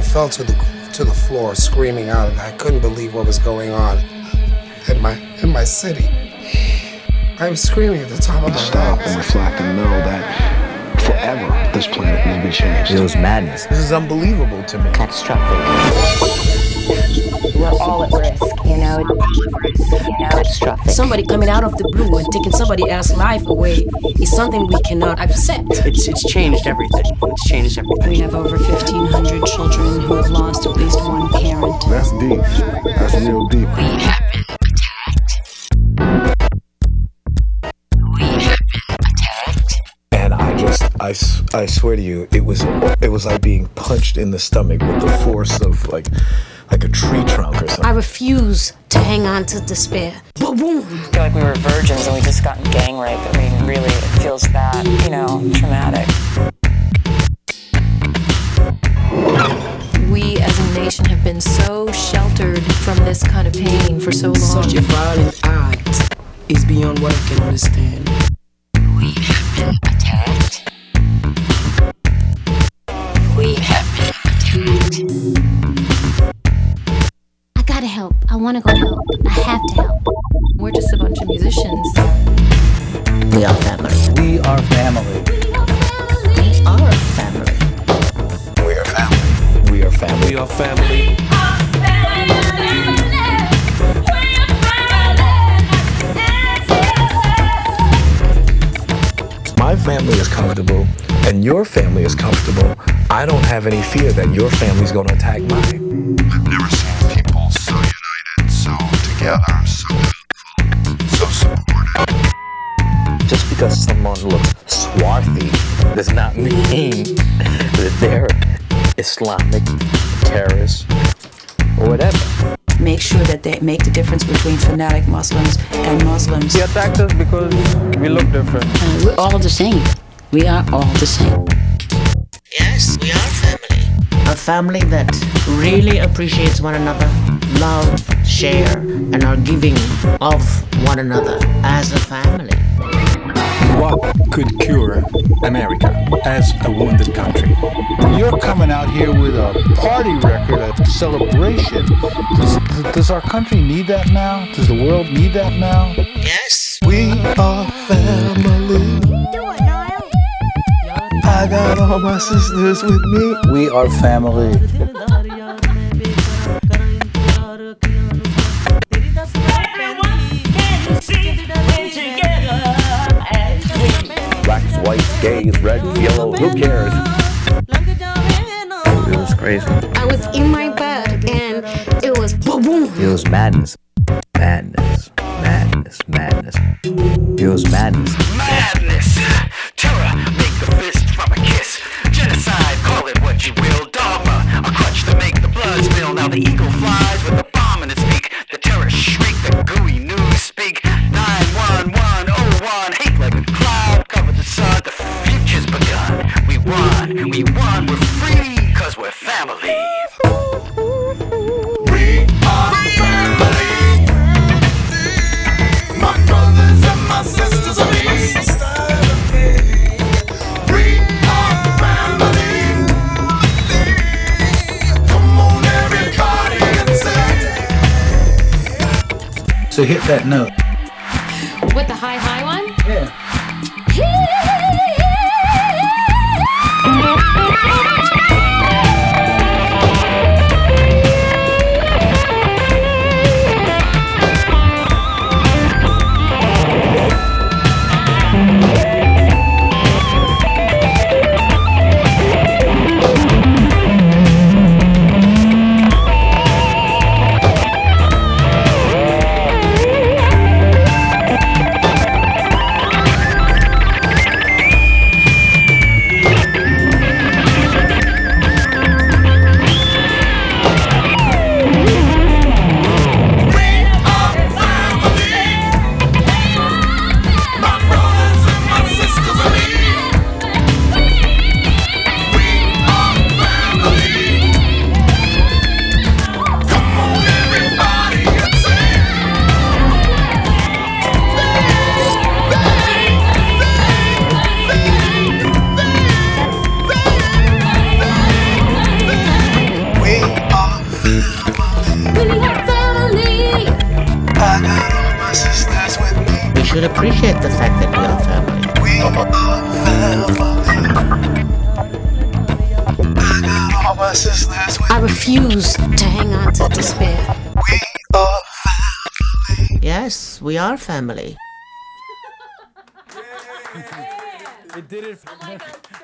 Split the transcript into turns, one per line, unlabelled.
fell to the floor, screaming out, and I couldn't believe what was going on in my city. I was screaming at the top of my
Stop and reflect and know that forever this planet will be changed.
It was madness.
This is unbelievable to me.
Catastrophic.
We're all at risk, you know.
Catastrophic.
Somebody coming out of the blue and taking somebody else's life away is something we cannot accept.
It's changed everything. It's changed everything.
We have over 1,500 children who have lost at least one parent.
That's deep. That's real deep.
We have been attacked.
And I swear to you, it was like being punched in the stomach with the force of like a tree trunk or something.
I refuse to hang on to despair. Boom!
I feel like we were virgins and we just got gang raped. I mean, really, it feels that, traumatic.
We as a nation have been so sheltered from this kind of pain for so long.
Such a violent act is beyond what I can understand.
We have been attacked. We have been attacked.
I gotta help. I wanna go help. I have to help.
We're just a bunch of musicians.
We are family.
We are family.
We are family.
We are family. We are family.
We are family.
My family is comfortable and your family is comfortable. I don't have any fear that your family's gonna attack mine.
I've never seen people so united, so together, so helpful, so supportive.
Just because someone looks swarthy does not mean that they're Islamic terrorists or whatever.
Make sure that they make the difference between fanatic Muslims and Muslims.
He attacked us because we look different.
We're all the same. We are all the same.
Yes, we are family.
A family that really appreciates one another, love, share, and are giving of one another as a family.
What could cure America as a wounded country?
You're coming out here with a party record, a celebration. Does our country need that now? Does the world need that now?
Yes.
We are family. I got all my sisters with me.
We are family.
Blacks, whites, gays, red, yellow, who cares? It was crazy.
I was in my bed and it was boom!
It was madness. Madness. Madness. Madness. It was madness.
Madness! Terror, make the fist from a kiss. Genocide, call it what you will. Dogma, a crutch to make the blood spill. Now the eagle flies with a bomb in its beak. The terrorists shriek, the gooey news speak. 91101, hate like a cloud, cover the sun. The future's begun. We won, we're free, cause we're family.
We are family. My brothers and my sisters are me. We are family. Come on, everybody, and say.
So hit that note.
With the high one?
Yeah.
should appreciate the fact that we are family.
We are family. I got all my sisters with
I refuse to hang on to despair.
We are family.
Yes, we are family.
It did it.